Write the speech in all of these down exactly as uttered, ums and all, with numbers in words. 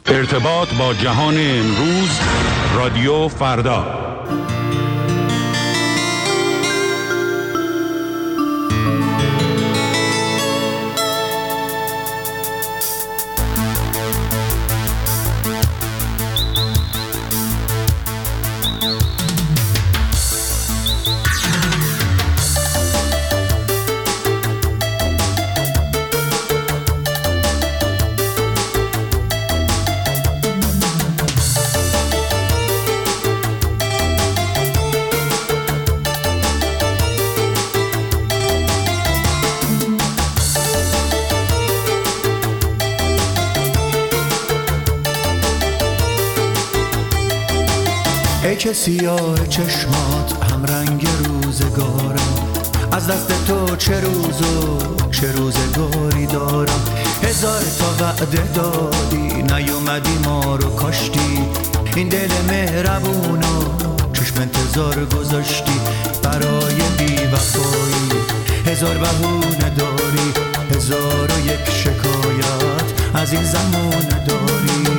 ارتباط با جهان امروز، رادیو فردا. ای که سیاه چشمات هم رنگ روزگارم، از دست تو چه روز و چه روزگاری دارم. هزار تا وعده دادی نیومدی ما رو کاشتی، این دل مهربونو چشم انتظار گذاشتی برای بی وفایی. هزار بهونه داری، هزار و یک شکایت از این زمونه داری.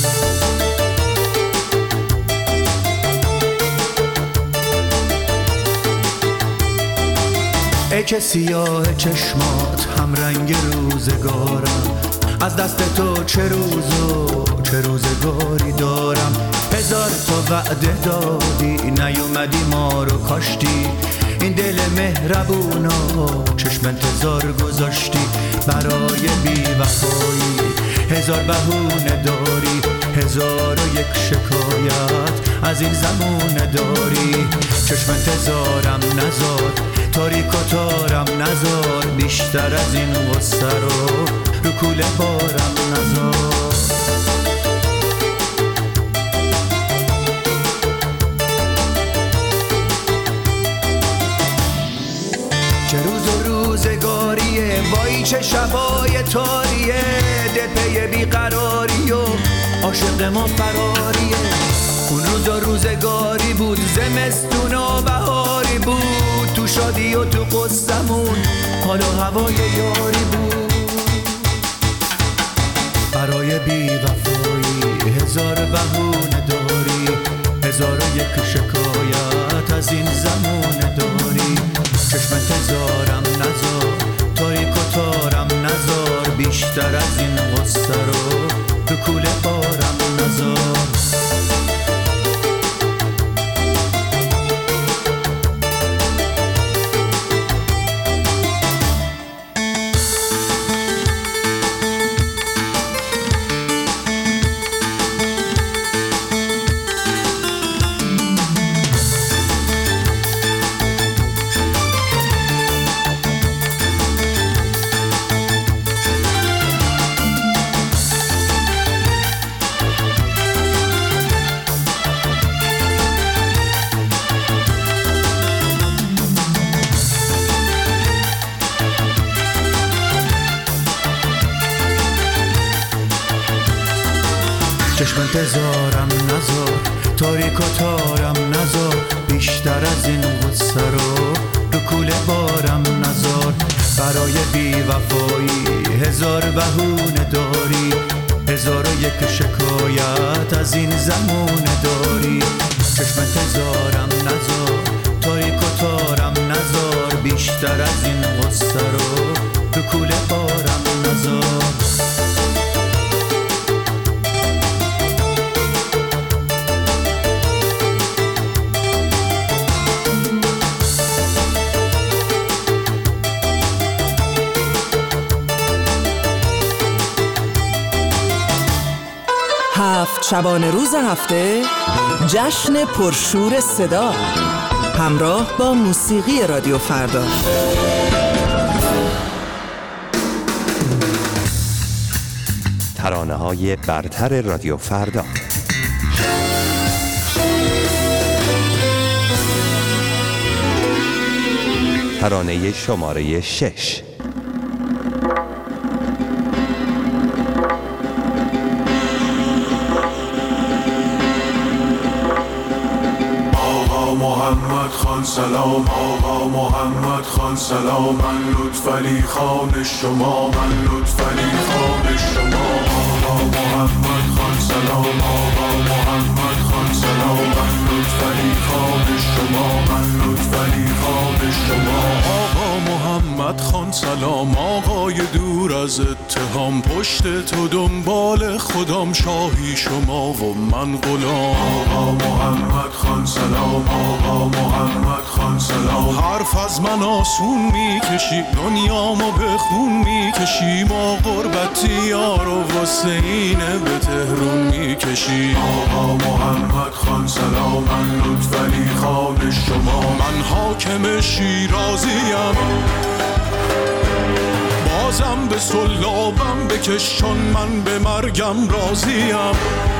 ای که سیاه چشمات هم رنگ روزگارم، از دست تو چه روز و چه روزگاری دارم. هزار تا وعده دادی نیومدی ما رو کاشتی، این دل مهربونو چشم انتظار گذاشتی برای بی وفایی. هزار بهونه داری، هزار و یک شکایت از این زمونه داری. چشم انتظارم نزار، تاریک و تارم نزار، بیشتر از این غصه رو رو کوله بارم نزار. چه روز و روزگاریه، وای چه شبای تاریه، دل پی بیقراری و عاشق ما فراریه. اون روز و روزگاری بود، زمستون و بهاری بود، تو شادی و تو قصمون حال و هوای یاری بود. برای بی وفایی هزار بهونه داری، هزار و یک شکایت از این زمونه داری. چشم انتظارم نزار، تاریک و تارم نزار، بیشتر از این غصه رو تو کوله بارم نزار. چشم انتظارم نزار، تاریک و تارم نزار، بیشتر از این غصه رو رو کوله بارم نزار. برای بی وفایی هزار بهونه داری، هزار و یک شکایت از این زمونه داری. چشم انتظارم نزار، تاریک و تارم نزار، بیشتر از این غصه رو رو کوله بارم نزار. هفت شبانه روز هفته، جشن پرشور صدا، همراه با موسیقی رادیو فردا. ترانه‌های برتر رادیو فردا. ترانه شماره شش. محمد خان سلام، آقا محمد خان سلام، من لطفعلی خان شما، من لطفعلی خان شما. آقا محمد خان سلام آقای دور از اتهام، پشت تو دنبال خودم، شاهی شما و من غلام. آقا محمد خان سلام، آقا محمد خان سلام. حرف از من آسون میکشی، دنیامو به خون میکشی، ما غربتی یارو واسه اینه به تهرون میکشی. آقا محمد خان سلام، من لطفعلی خان شما، من حاکم شیرازیم، بازم به سلابم بکشون، من به مرگم راضیم.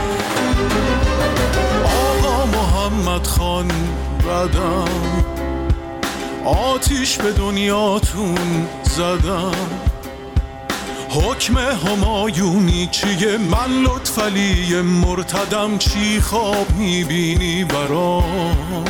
آقا محمد خان بدم، آتیش به دنیاتون زدم، حکم همایونی چیه؟ من لطفعلی مرتدم، چی خواب میبینی برام؟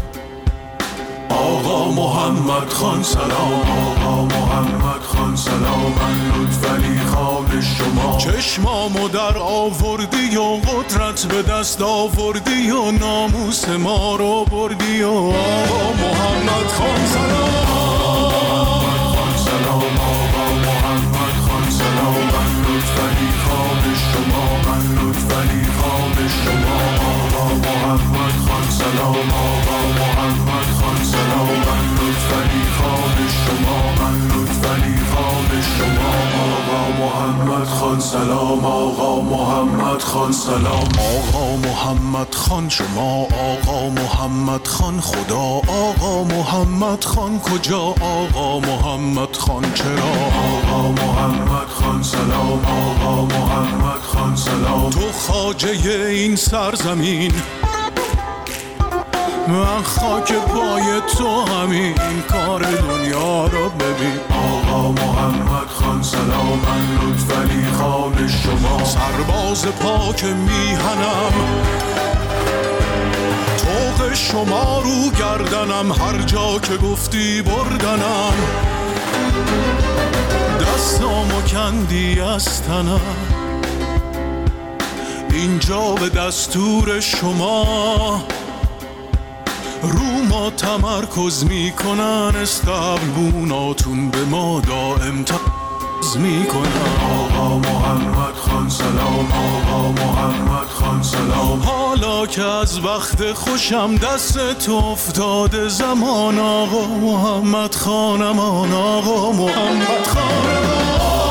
آقا محمد خان سلام، آقا محمد خان سلام، من لطفعلی خان شما. چشمامو در آوردی و قدرت به دست آوردی و ناموس ما رو بردی و آقا محمد خان سلام، آقا محمد خان سلام، آقا محمد خان سلام، من لطفعلی خان شما، من لطفعلی خان شما. آقا محمد خان سلام، آقا محمد خان سلام، من لطفعلی خان شما، من لطفعلی خان شما. آقا محمد خان سلام، آقا محمد خان سلام. آقا محمد خان شما، آقا محمد خان خدا، آقا محمد خان کجا، آقا محمد خان چرا؟ آقا محمد خان سلام، آقا محمد خان سلام. تو خواجه این سرزمین، من خاک پای تو، همین کار دنیا رو ببین. آقا محمد خان سلام، من لطفعلی خان شما، سرباز پاک میهنم، طوق شما رو گردنم، هر جا که گفتی بردنم، دستامو کندی از تنم، اینجا به دستور شما رو ما تمرکز میکنن، استقبوناتون به ما دائم تز میکنن. آقا محمد خان سلام، آقا محمد خان سلام. حالا که از وقت خوشم دست تو افتاده زمان، آقا محمد خانم، آقا محمد خانم،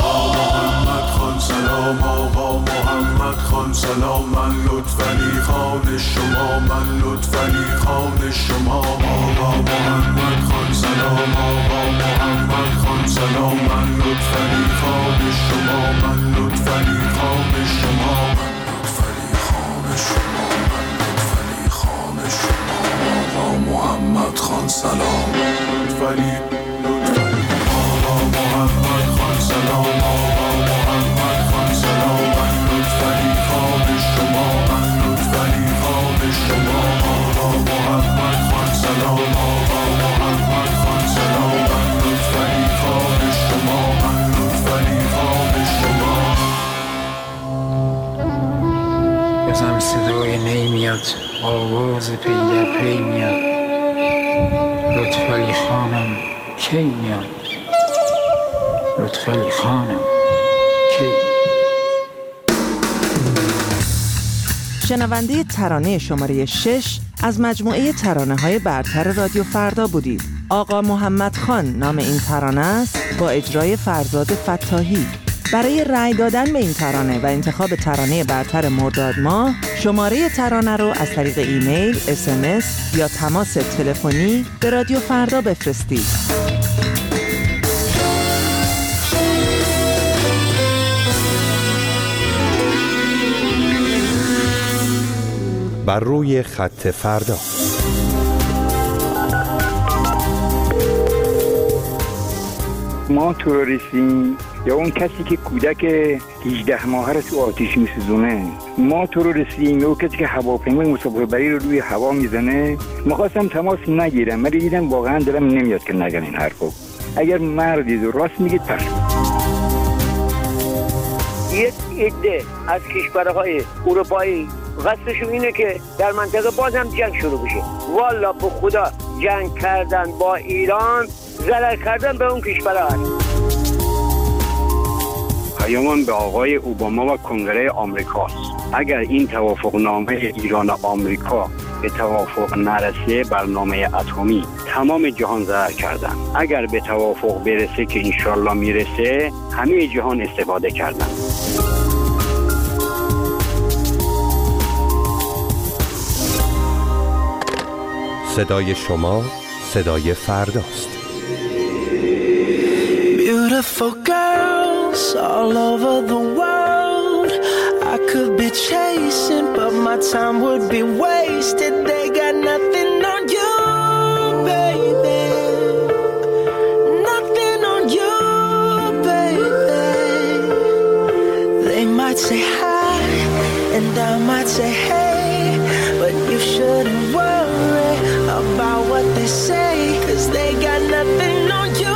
سلام، آقا محمد خان سلام، من لطفعلی خان شما، من لطفعلی خان شما. آقا محمد خان سلام، آقا محمد خان سلام، من لطفعلی خان شما، من لطفعلی خان شما، من لطفعلی خان شما، من لطفعلی خان شما. آقا محمد خان سلام، لطفعلی لطفعلی. آقا محمد خان سلام، آقا محمد خان سلام، من لطفعلی خان شما، من لطفعلی خان شما. آقا محمد خان سلام، آقا محمد خان سلام، من لطفعلی خان شما، من لطفعلی خان شما. بازم صدای نی میاد، آواز پی در پی میاد، لطفعلی خانم کی میاد، لطفعلی خانم کی؟ شنونده ترانه شماره شش از مجموعه ترانه‌های برتر رادیو فردا بودید. آقا محمد خان نام این ترانه است با اجرای فرزاد فتاحی. برای رأی دادن به این ترانه و انتخاب ترانه برتر مرداد ماه، شماره ترانه رو از طریق ایمیل، اس ام اس یا تماس تلفنی به رادیو فردا بفرستید. بر روی خط فردا. ما تروریستیم یا اون کسی که کودک هجده ماهه رو تو آتیش میسوزونه؟ ما تروریستیم یا اون کسی که هواپیمای مسافر بری رو روی هوا میزنه؟ میخواستم تماس نگیرم ولی دیدم واقعا دلم نمیاد که نگم این حرفو. اگر مردید و راست میگید پس یک عده از کشورهای اروپایی قصدشون اینه که در منطقه بازم جنگ شروع بشه. والا به خدا جنگ کردن با ایران ضرر کردن به اون کشورها هست. پیامم به آقای اوباما و کنگره آمریکاست. اگر این توافقنامه ایران و آمریکا به توافق نرسه، برنامه اتمی تمام جهان ضرر کردن. اگر به توافق برسه که انشالله میرسه، همه جهان استفاده کردن. صدای شما صدای فرداست. Beautiful girls all over the world I could be chasing, but my time would be wasted. They got nothing on you, baby. Nothing on you, baby. They might say hi, and I might say hey, but you shouldn't worry about what they say, 'cause they got nothing on you.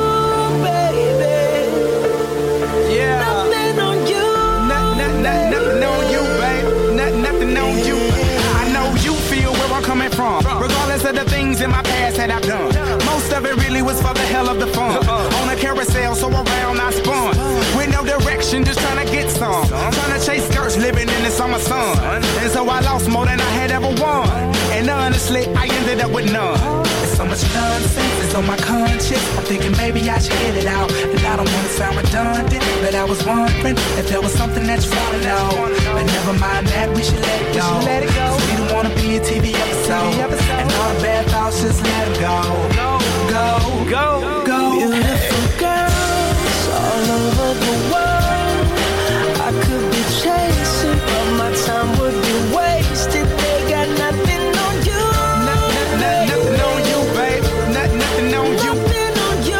Coming from, regardless of the things in my past that I've done. Most of it really was for the hell of the fun. On a carousel, so around I spun. With no direction, just trying to get some. Trying to chase skirts, living in the summer sun. And so I lost more than I had ever won. And honestly, I ended up with none. There's so much nonsense, it's on my conscience. I'm thinking maybe I should get it out. And I don't want to sound redundant, but I was wondering if there was something that you want to know. But never mind that, we should let it go. Let it go. We don't want to be a T V episode. And all the bad thoughts, just let them go. Go, go, go, go. Beautiful girls all over the world I could be chasing, but my time would be wasted. They got nothing on you. Nothing, nothing on you, babe. Nothing, nothing on you. Nothing on you.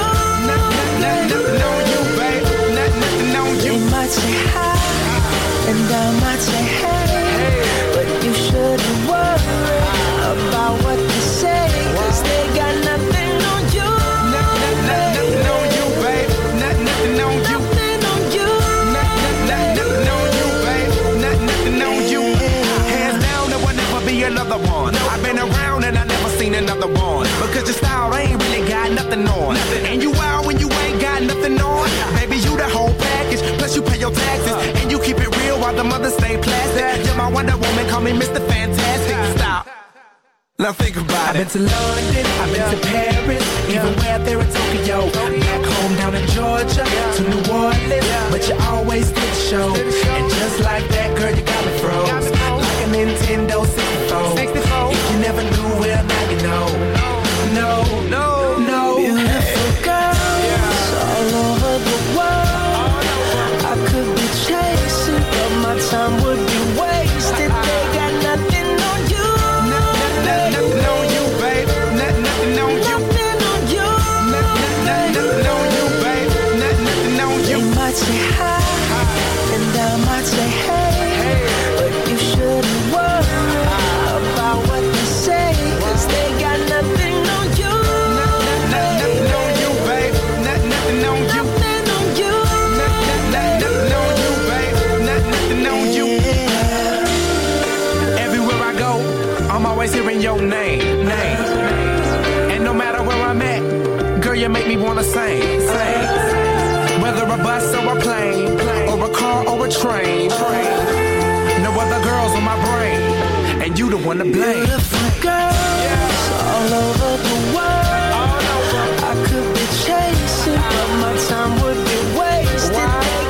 Nothing on you, babe. Nothing on you. They might say hi, and I might say hey, but you shouldn't worry about what they say, 'cause they got nothing on you. Nothing on you, babe. Nothing on you. Nothing on you. Nothing on you, babe. Nothing on you. Hands down, there will never be another one. I've been around and I never seen another one. Because your style ain't really got nothing on. And you out when you ain't got nothing on. Baby, you the whole package. Plus you pay your taxes. And you keep it real while the mothers stay plastic. You're my Wonder Woman, call me Mister Fantastic. Stop. Now think about it. I've been to London, I've been to Paris, even where there in Tokyo. Back home down in Georgia, to New Orleans, but you always did the show. And just like that, girl, you got me froze. Like a Nintendo sixty-four. If you never knew, well, now you know. No, no, no. Beautiful girls all over the world I could be chasing, but my time would be wasted. They got nothing on you. Nothing on you, babe. Nothing on you. Nothing on you. Nothing on you, babe. Nothing on you. They might say hi, and I might say hey, but you shouldn't worry about what they say, 'cause they got nothing on you. Nothing on you, babe. Nothing on you. Nothing on you. Nothing on you, babe. Nothing on you. Everywhere I go, I'm always hearing your name, name. And no matter where I'm at, girl, you make me wanna sing, sing. Whether a bus or a plane, or a car or a train, train. No other girls on my brain, and you the one to blame. Beautiful girls all over the world I could be chasing, but my time would be wasted.